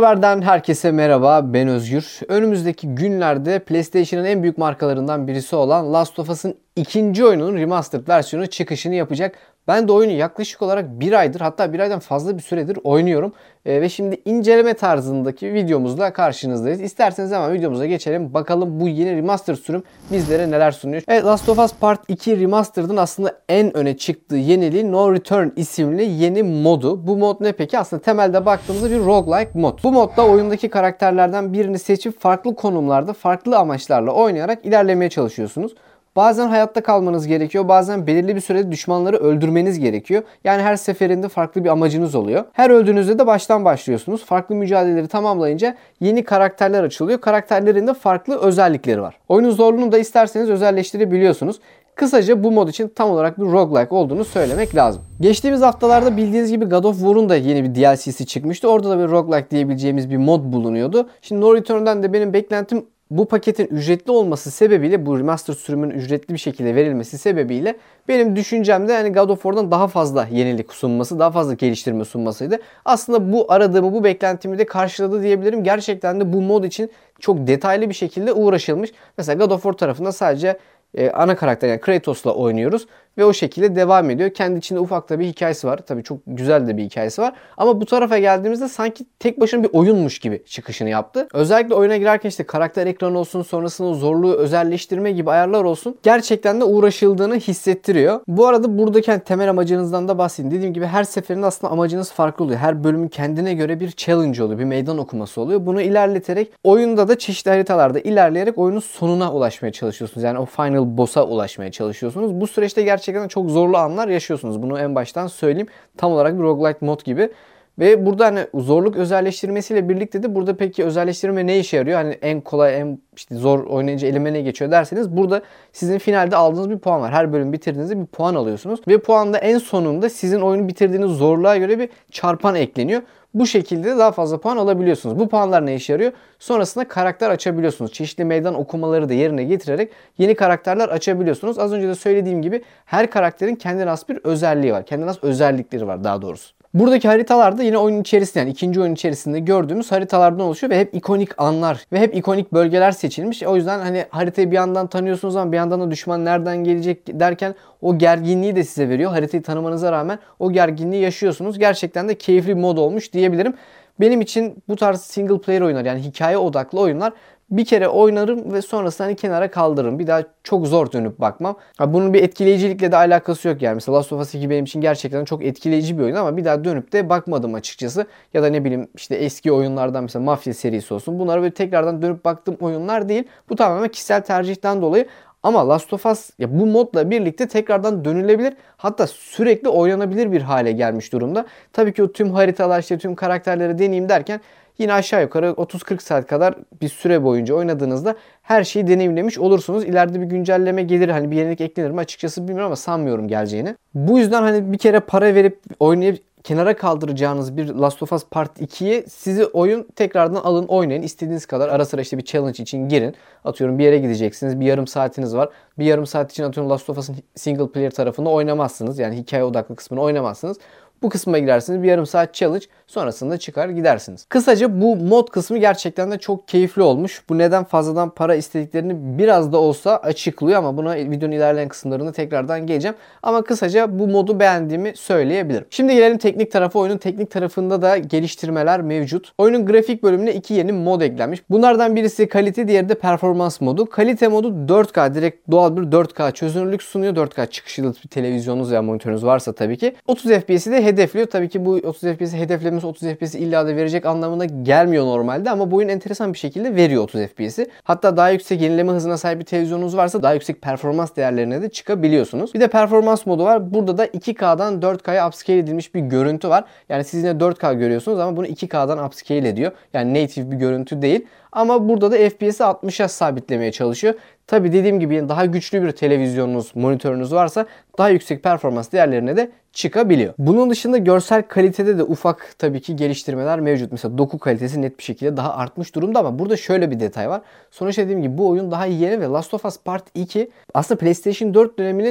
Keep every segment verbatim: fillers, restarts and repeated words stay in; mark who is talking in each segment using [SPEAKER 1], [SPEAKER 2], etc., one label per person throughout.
[SPEAKER 1] Haber'den herkese merhaba, ben Özgür. Önümüzdeki günlerde PlayStation'ın en büyük markalarından birisi olan Last of Us'ın ikinci oyununun remastered versiyonu çıkışını yapacak. Ben de oyunu yaklaşık olarak bir aydır, hatta bir aydan fazla bir süredir oynuyorum. Ee, ve şimdi inceleme tarzındaki videomuzla karşınızdayız. İsterseniz hemen videomuza geçelim. Bakalım bu yeni remastered sürüm bizlere neler sunuyor. Evet, Last of Us Part iki Remastered'ın aslında en öne çıktığı yeniliği No Return isimli yeni modu. Bu mod ne peki? Aslında temelde baktığımızda bir roguelike mod. Bu modda oyundaki karakterlerden birini seçip farklı konumlarda, farklı amaçlarla oynayarak ilerlemeye çalışıyorsunuz. Bazen hayatta kalmanız gerekiyor. Bazen belirli bir sürede düşmanları öldürmeniz gerekiyor. Yani her seferinde farklı bir amacınız oluyor. Her öldüğünüzde de baştan başlıyorsunuz. Farklı mücadeleleri tamamlayınca yeni karakterler açılıyor. Karakterlerin de farklı özellikleri var. Oyunun zorluğunu da isterseniz özelleştirebiliyorsunuz. Kısaca bu mod için tam olarak bir roguelike olduğunu söylemek lazım. Geçtiğimiz haftalarda bildiğiniz gibi God of War'un da yeni bir D L C'si çıkmıştı. Orada da bir roguelike diyebileceğimiz bir mod bulunuyordu. Şimdi No Return'dan de benim beklentim bu paketin ücretli olması sebebiyle, bu remaster sürümünün ücretli bir şekilde verilmesi sebebiyle benim düşüncemde yani God of War'dan daha fazla yenilik sunması, daha fazla geliştirme sunmasıydı. Aslında bu aradığımı, bu beklentimi de karşıladı diyebilirim. Gerçekten de bu mod için çok detaylı bir şekilde uğraşılmış. Mesela God of War tarafında sadece Ee, ana karakter yani Kratos'la oynuyoruz ve o şekilde devam ediyor. Kendi içinde ufak da bir hikayesi var. Tabii çok güzel de bir hikayesi var. Ama bu tarafa geldiğimizde sanki tek başına bir oyunmuş gibi çıkışını yaptı. Özellikle oyuna girerken işte karakter ekranı olsun, sonrasında zorluğu özelleştirme gibi ayarlar olsun. Gerçekten de uğraşıldığını hissettiriyor. Bu arada buradaki hani temel amacınızdan da bahsedeyim. Dediğim gibi her seferinde aslında amacınız farklı oluyor. Her bölümün kendine göre bir challenge oluyor. Bir meydan okuması oluyor. Bunu ilerleterek oyunda da çeşitli haritalarda ilerleyerek oyunun sonuna ulaşmaya çalışıyorsunuz. Yani o final boss'a ulaşmaya çalışıyorsunuz. Bu süreçte gerçekten çok zorlu anlar yaşıyorsunuz. Bunu en baştan söyleyeyim. Tam olarak bir roguelike mod gibi. Ve burada hani zorluk özelleştirmesiyle birlikte de burada peki özelleştirme ne işe yarıyor? Hani en kolay, en işte zor oynayınca elime ne geçiyor derseniz burada sizin finalde aldığınız bir puan var. Her bölüm bitirdiğinizde bir puan alıyorsunuz. Ve puanda en sonunda sizin oyunu bitirdiğiniz zorluğa göre bir çarpan ekleniyor. Bu şekilde daha fazla puan alabiliyorsunuz. Bu puanlar ne işe yarıyor? Sonrasında karakter açabiliyorsunuz. Çeşitli meydan okumaları da yerine getirerek yeni karakterler açabiliyorsunuz. Az önce de söylediğim gibi her karakterin kendine has bir özelliği var. Kendine has özellikleri var daha doğrusu. Buradaki haritalarda yine oyunun içerisinde, yani ikinci oyun içerisinde gördüğümüz haritalardan oluşuyor ve hep ikonik anlar ve hep ikonik bölgeler seçilmiş. O yüzden hani haritayı bir yandan tanıyorsunuz ama bir yandan da düşman nereden gelecek derken o gerginliği de size veriyor. Haritayı tanımanıza rağmen o gerginliği yaşıyorsunuz. Gerçekten de keyifli bir mod olmuş diyebilirim. Benim için bu tarz single player oyunlar, yani hikaye odaklı oyunlar bir kere oynarım ve sonrasında hani kenara kaldırırım. Bir daha çok zor dönüp bakmam. Ha, bunun bir etkileyicilikle de alakası yok yani. Mesela Last of Us iki benim için gerçekten çok etkileyici bir oyun ama bir daha dönüp de bakmadım açıkçası. Ya da ne bileyim işte eski oyunlardan mesela Mafya serisi olsun. Bunlara böyle tekrardan dönüp baktığım oyunlar değil. Bu tamamen kişisel tercihten dolayı. Ama Last of Us ya bu modla birlikte tekrardan dönülebilir, hatta sürekli oynanabilir bir hale gelmiş durumda. Tabii ki o tüm haritalar, işte tüm karakterleri deneyeyim derken yine aşağı yukarı otuz kırk saat kadar bir süre boyunca oynadığınızda her şeyi deneyimlemiş olursunuz. İleride bir güncelleme gelir, hani bir yenilik eklenir mi açıkçası bilmiyorum ama sanmıyorum geleceğini. Bu yüzden hani bir kere para verip oynayıp kenara kaldıracağınız bir Last of Us Part ikiyi sizi oyun tekrardan alın, oynayın. İstediğiniz kadar ara sıra işte bir challenge için girin. Atıyorum bir yere gideceksiniz. Bir yarım saatiniz var. Bir yarım saat için atıyorum Last of Us'ın single player tarafında oynamazsınız. Yani hikaye odaklı kısmını oynamazsınız. Bu kısma girersiniz. Bir yarım saat challenge. Sonrasında çıkar gidersiniz. Kısaca bu mod kısmı gerçekten de çok keyifli olmuş. Bu neden fazladan para istediklerini biraz da olsa açıklıyor ama buna videonun ilerleyen kısımlarında tekrardan geleceğim. Ama kısaca bu modu beğendiğimi söyleyebilirim. Şimdi gelelim teknik tarafa. Oyunun teknik tarafında da geliştirmeler mevcut. Oyunun grafik bölümüne iki yeni mod eklenmiş. Bunlardan birisi kalite, diğeri de performans modu. Kalite modu dört K, direkt doğal bir dört K çözünürlük sunuyor. dört K çıkışlı bir televizyonunuz veya monitörünüz varsa tabii ki. otuz F P S'i de hedefliyor. Tabii ki bu otuz F P S'i hedeflemesi otuz F P S'i illa da verecek anlamına gelmiyor normalde ama bu oyun enteresan bir şekilde veriyor otuz F P S'i. Hatta daha yüksek yenileme hızına sahip bir televizyonunuz varsa daha yüksek performans değerlerine de çıkabiliyorsunuz. Bir de performans modu var. Burada da iki K'dan dört K'ya upscale edilmiş bir görüntü var. Yani siz yine dört K görüyorsunuz ama bunu iki K'dan upscale ediyor. Yani native bir görüntü değil. Ama burada da F P S'i altmışa sabitlemeye çalışıyor. Tabi dediğim gibi daha güçlü bir televizyonunuz, monitörünüz varsa daha yüksek performans değerlerine de çıkabiliyor. Bunun dışında görsel kalitede de ufak tabii ki geliştirmeler mevcut. Mesela doku kalitesi net bir şekilde daha artmış durumda ama burada şöyle bir detay var. Sonuçta dediğim gibi bu oyun daha yeni ve Last of Us Part iki aslında PlayStation dört döneminin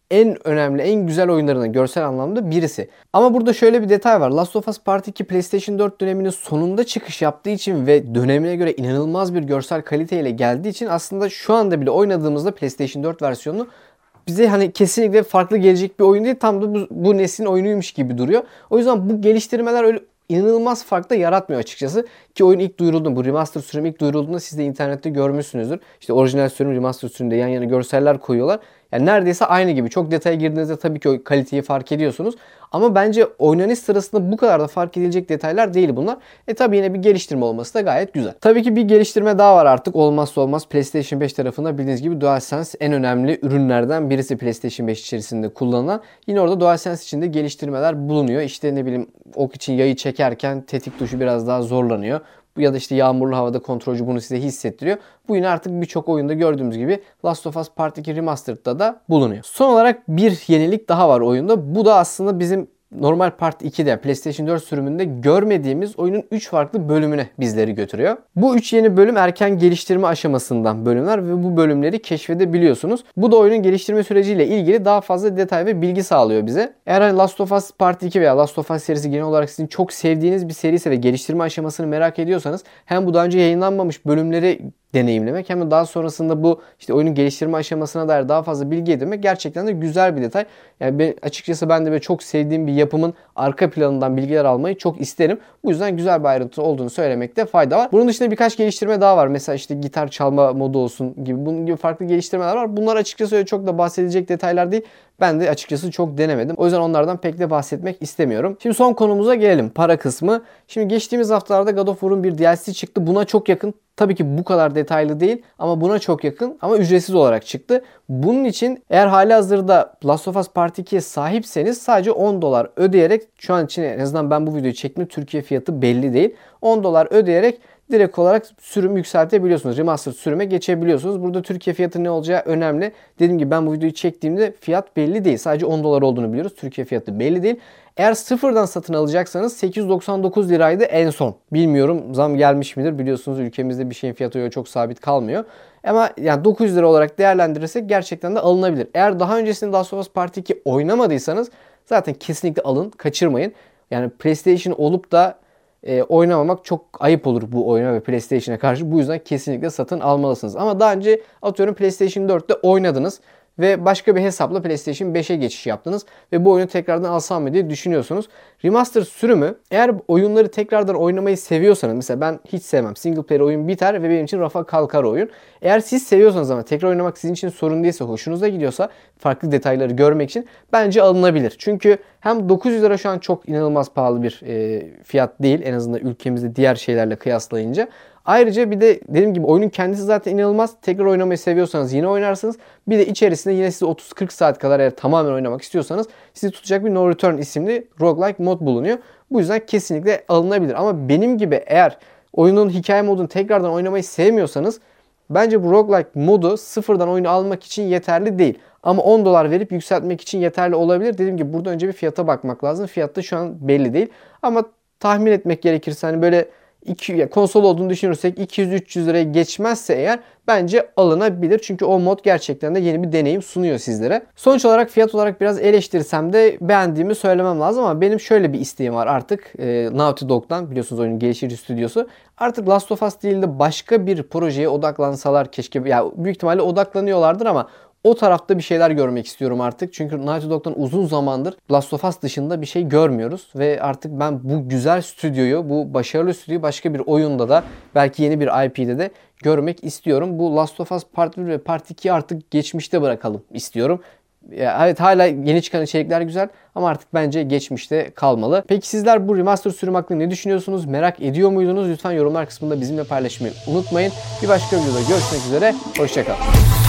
[SPEAKER 1] en önemli, en güzel oyunlarından görsel anlamda birisi. Ama burada şöyle bir detay var. Last of Us Part iki PlayStation dört döneminin sonunda çıkış yaptığı için ve dönemine göre inanılmaz bir görsel kaliteyle geldiği için aslında şu anda bile oynadığımızda PlayStation dört versiyonunu bize hani kesinlikle farklı gelecek bir oyun değil. Tam da bu, bu neslin oyunuymuş gibi duruyor. O yüzden bu geliştirmeler öyle inanılmaz fark da yaratmıyor açıkçası. Ki oyun ilk duyurulduğunda, bu remaster sürümü ilk duyurulduğunda siz de internette görmüşsünüzdür. İşte orijinal sürüm, remaster sürümde yan yana görseller koyuyorlar. Yani neredeyse aynı gibi. Çok detaya girdiğinizde tabii ki o kaliteyi fark ediyorsunuz. Ama bence oynanış sırasında bu kadar da fark edilecek detaylar değil bunlar. E tabii yine bir geliştirme olması da gayet güzel. Tabii ki bir geliştirme daha var artık. Olmazsa olmaz PlayStation beş tarafında bildiğiniz gibi DualSense en önemli ürünlerden birisi PlayStation beş içerisinde kullanılan. Yine orada DualSense içinde geliştirmeler bulunuyor. İşte ne bileyim ok için yayı çekerken tetik tuşu biraz daha zorlanıyor. Ya da işte yağmurlu havada kontrolcü bunu size hissettiriyor. Bu yine artık birçok oyunda gördüğümüz gibi Last of Us Part iki Remastered'da da bulunuyor. Son olarak bir yenilik daha var oyunda. Bu da aslında bizim normal Part ikide PlayStation dört sürümünde görmediğimiz oyunun üç farklı bölümüne bizleri götürüyor. Bu üç yeni bölüm erken geliştirme aşamasından bölümler ve bu bölümleri keşfedebiliyorsunuz. Bu da oyunun geliştirme süreciyle ilgili daha fazla detay ve bilgi sağlıyor bize. Eğer hani Last of Us Part iki veya Last of Us serisi genel olarak sizin çok sevdiğiniz bir seriyse ve geliştirme aşamasını merak ediyorsanız hem bu daha önce yayınlanmamış bölümleri deneyimlemek hem de daha sonrasında bu işte oyunun geliştirme aşamasına dair daha fazla bilgi edinmek gerçekten de güzel bir detay. Yani ben, açıkçası ben de böyle çok sevdiğim bir yapımın arka planından bilgiler almayı çok isterim. Bu yüzden güzel bir ayrıntı olduğunu söylemekte fayda var. Bunun dışında birkaç geliştirme daha var. Mesela işte gitar çalma modu olsun gibi bunun gibi farklı geliştirmeler var. Bunlar açıkçası öyle çok da bahsedilecek detaylar değil. Ben de açıkçası çok denemedim. O yüzden onlardan pek de bahsetmek istemiyorum. Şimdi son konumuza gelelim. Para kısmı. Şimdi geçtiğimiz haftalarda God of War'un bir D L C çıktı. Buna çok yakın. Tabii ki bu kadar detaylı değil ama buna çok yakın ama ücretsiz olarak çıktı. Bunun için eğer halihazırda Last of Us Part ikiye sahipseniz sadece on dolar ödeyerek, şu an için en azından ben bu videoyu çektim, Türkiye fiyatı belli değil. on dolar ödeyerek direkt olarak sürüm yükseltebiliyorsunuz. Remastered sürüme geçebiliyorsunuz. Burada Türkiye fiyatı ne olacağı önemli. Dediğim gibi ben bu videoyu çektiğimde fiyat belli değil. Sadece on dolar olduğunu biliyoruz. Türkiye fiyatı belli değil. Eğer sıfırdan satın alacaksanız sekiz yüz doksan dokuz liraydı en son. Bilmiyorum zam gelmiş midir? Biliyorsunuz ülkemizde bir şeyin fiyatı öyle çok sabit kalmıyor. Ama yani dokuz yüz lira olarak değerlendirirsek gerçekten de alınabilir. Eğer daha öncesinde Last of Us Part iki oynamadıysanız zaten kesinlikle alın, kaçırmayın. Yani PlayStation olup da E, oynamamak çok ayıp olur bu oyuna ve PlayStation'a karşı. Bu yüzden kesinlikle satın almalısınız. Ama daha önce atıyorum PlayStation dörtte oynadınız ve başka bir hesapla PlayStation beşe geçiş yaptınız ve bu oyunu tekrardan alsam mı diye düşünüyorsunuz. Remaster sürümü, eğer oyunları tekrardan oynamayı seviyorsanız, mesela ben hiç sevmem. Single player oyun biter ve benim için rafa kalkar oyun. Eğer siz seviyorsanız ama tekrar oynamak sizin için sorun değilse, hoşunuza gidiyorsa, farklı detayları görmek için bence alınabilir. Çünkü hem dokuz yüz lira şu an çok inanılmaz pahalı bir e, fiyat değil. En azından ülkemizde diğer şeylerle kıyaslayınca. Ayrıca bir de dediğim gibi oyunun kendisi zaten inanılmaz. Tekrar oynamayı seviyorsanız yine oynarsınız. Bir de içerisinde yine size otuz kırk saat kadar eğer tamamen oynamak istiyorsanız sizi tutacak bir No Return isimli roguelike mod bulunuyor. Bu yüzden kesinlikle alınabilir. Ama benim gibi eğer oyunun hikaye modunu tekrardan oynamayı sevmiyorsanız bence bu roguelike modu sıfırdan oyunu almak için yeterli değil. Ama on dolar verip yükseltmek için yeterli olabilir. Dediğim gibi burada önce bir fiyata bakmak lazım. Fiyat da şu an belli değil. Ama tahmin etmek gerekirse hani böyle iki, yani konsol olduğunu düşünürsek iki yüz üç yüz liraya geçmezse eğer bence alınabilir. Çünkü o mod gerçekten de yeni bir deneyim sunuyor sizlere. Sonuç olarak fiyat olarak biraz eleştirsem de beğendiğimi söylemem lazım ama benim şöyle bir isteğim var artık. E, Naughty Dog'dan, biliyorsunuz oyunun geliştirici stüdyosu. Artık Last of Us değil de başka bir projeye odaklansalar keşke. Ya büyük ihtimalle odaklanıyorlardır ama o tarafta bir şeyler görmek istiyorum artık. Çünkü Naughty Dog'dan uzun zamandır Last of Us dışında bir şey görmüyoruz. Ve artık ben bu güzel stüdyoyu, bu başarılı stüdyoyu başka bir oyunda da, belki yeni bir I P'de de görmek istiyorum. Bu Last of Us Part bir ve Part ikiyi artık geçmişte bırakalım istiyorum. Evet, hala yeni çıkan içerikler güzel ama artık bence geçmişte kalmalı. Peki sizler bu remaster sürüm hakkında ne düşünüyorsunuz? Merak ediyor muydunuz? Lütfen yorumlar kısmında bizimle paylaşmayı unutmayın. Bir başka videoda görüşmek üzere. Hoşça kalın.